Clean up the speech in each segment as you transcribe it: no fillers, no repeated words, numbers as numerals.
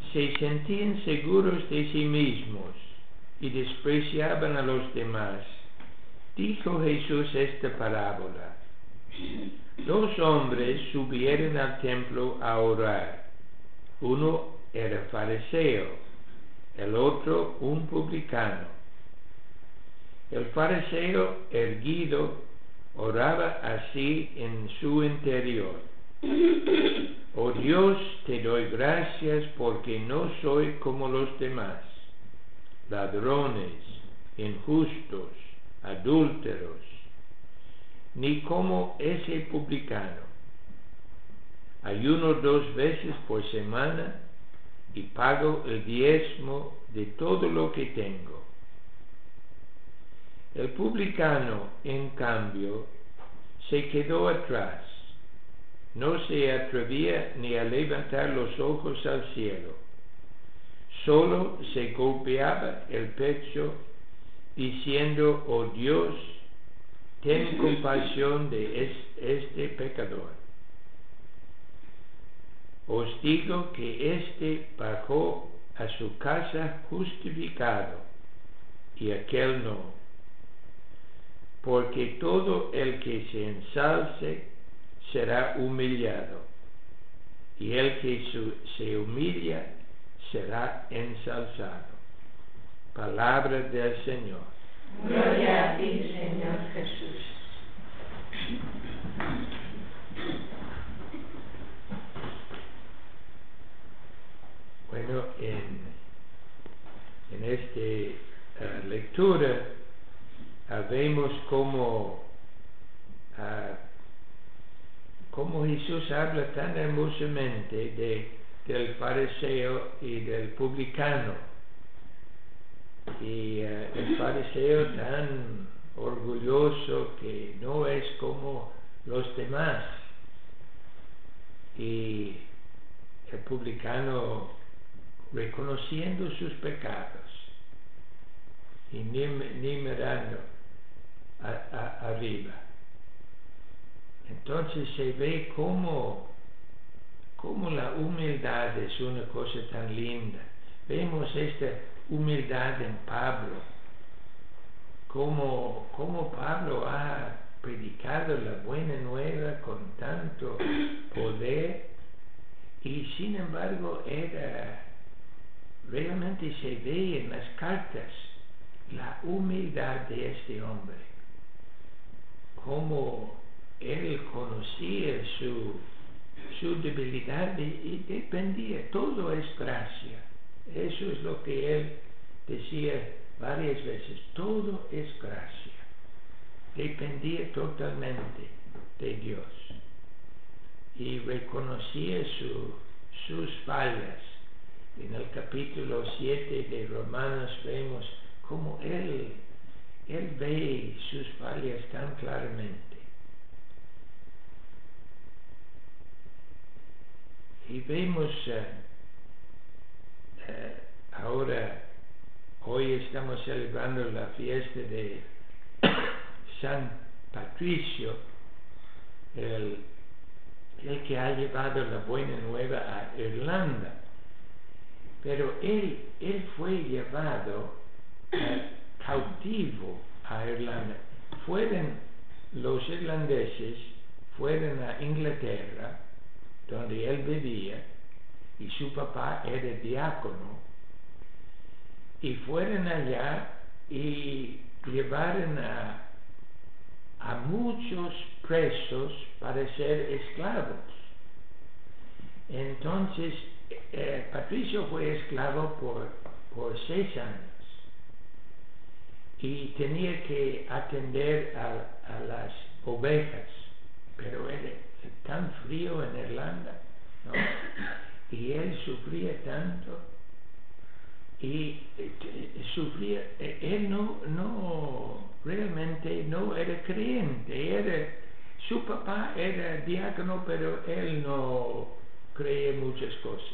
se sentían seguros de sí mismos y despreciaban a los demás, dijo Jesús esta parábola. 2 hombres subieron al templo a orar. Uno era fariseo, el otro un publicano. El fariseo, erguido, oraba así en su interior: Oh Dios, te doy gracias porque no soy como los demás, ladrones, injustos, adúlteros, ni como ese publicano. Ayuno 2 veces por semana y pago el diezmo de todo lo que tengo. El publicano, en cambio, se quedó atrás. No se atrevía ni a levantar los ojos al cielo. Solo se golpeaba el pecho diciendo: Oh Dios, ten compasión de este pecador. Os digo que éste bajó a su casa justificado y aquel no. Porque todo el que se ensalce será humillado, y el que se humilla será ensalzado. Palabra del Señor. Gloria a ti, Señor Jesús. Bueno, en esta lectura vemos cómo Jesús habla tan hermosamente del fariseo y del publicano. Y el fariseo tan orgulloso que no es como los demás. Y el publicano reconociendo sus pecados y ni mirando arriba. Entonces se ve cómo la humildad es una cosa tan linda. Vemos esta humildad en Pablo, cómo Pablo ha predicado la buena nueva con tanto poder, y sin embargo realmente se ve en las cartas la humildad de este hombre, cómo él conocía su debilidad y dependía. Todo es gracia. Eso es lo que él decía varias veces: todo es gracia. Dependía totalmente de Dios y reconocía sus fallas. En el capítulo 7 de Romanos vemos cómo él ve sus fallas tan claramente. Y vemos ahora, hoy estamos celebrando la fiesta de San Patricio, el que ha llevado la buena nueva a Irlanda. Pero él fue llevado cautivo a Irlanda. Los irlandeses fueron a Inglaterra, donde él vivía, y su papá era diácono, y fueron allá y llevaron a muchos presos para ser esclavos. Entonces Patricio fue esclavo por 6 años y tenía que atender a las ovejas, pero era tan frío en Irlanda, ¿no? Y él sufría tanto y sufría. Él realmente no era creyente. Su papá era diácono, pero él no creía muchas cosas.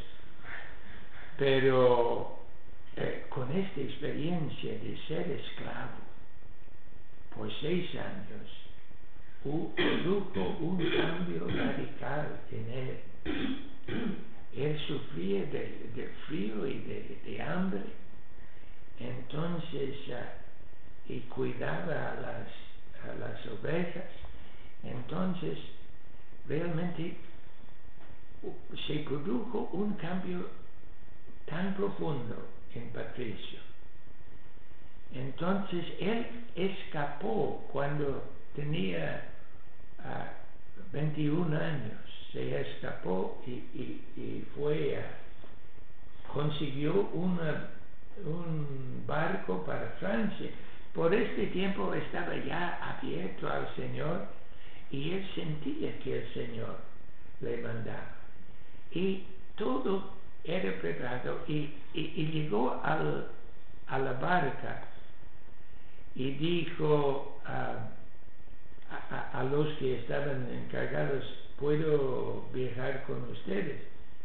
Pero con esta experiencia de ser esclavo por 6 años, produjo un cambio radical en él. él sufría de frío y de hambre. Entonces, y cuidaba a las ovejas. Entonces, realmente se produjo un cambio tan profundo en Patricio. Entonces, él escapó cuando tenía 21 años. Se escapó y consiguió un barco para Francia. Por este tiempo estaba ya abierto al Señor y él sentía que el Señor le mandaba. Y todo era preparado y llegó a la barca y dijo a los que estaban encargados: ¿puedo viajar con ustedes?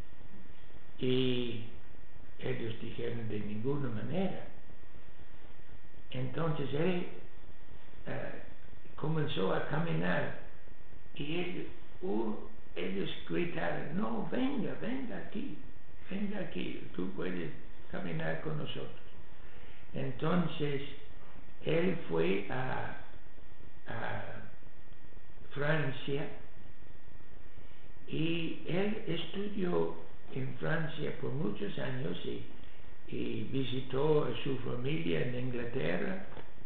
Y ellos dijeron: de ninguna manera. Entonces él comenzó a caminar y ellos gritaron: no, venga aquí, tú puedes caminar con nosotros. Entonces él fue a Francia y él estudió en Francia por muchos años y visitó a su familia en Inglaterra.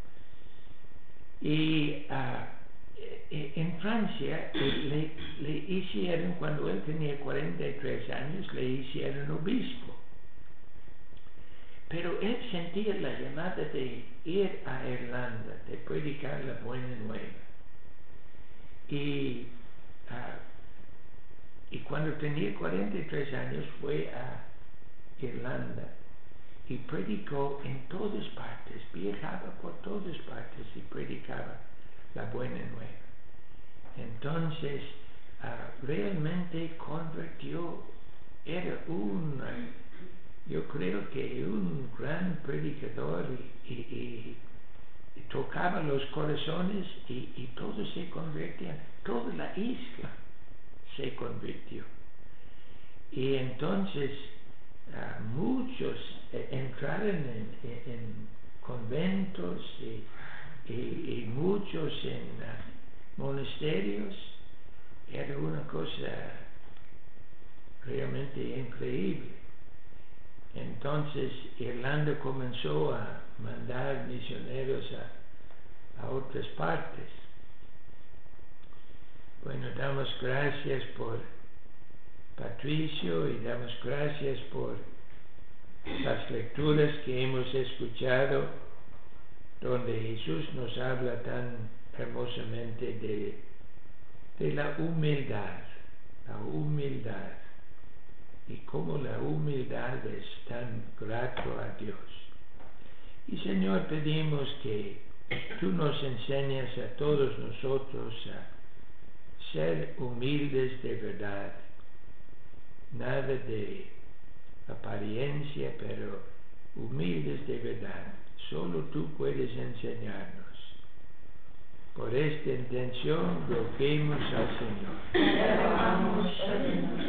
Y en Francia le hicieron, cuando él tenía 43 años, le hicieron obispo. Pero él sentía la llamada de ir a Irlanda, de predicar la buena nueva. Y cuando tenía 43 años fue a Irlanda y predicó en todas partes, viajaba por todas partes y predicaba la buena nueva. Entonces realmente convirtió, era yo creo que un gran predicador y tocaba los corazones y todos se convertían, toda la isla se convirtió. Y entonces muchos entraron en conventos y muchos en monasterios. Era una cosa realmente increíble. Entonces Irlanda comenzó a mandar misioneros a otras partes. Bueno, damos gracias por Patricio y damos gracias por las lecturas que hemos escuchado, donde Jesús nos habla tan hermosamente de la humildad y cómo la humildad es tan grato a Dios. Y Señor, pedimos que tú nos enseñes a todos nosotros a ser humildes de verdad, nada de apariencia, pero humildes de verdad. Solo tú puedes enseñarnos. Por esta intención roguemos al Señor.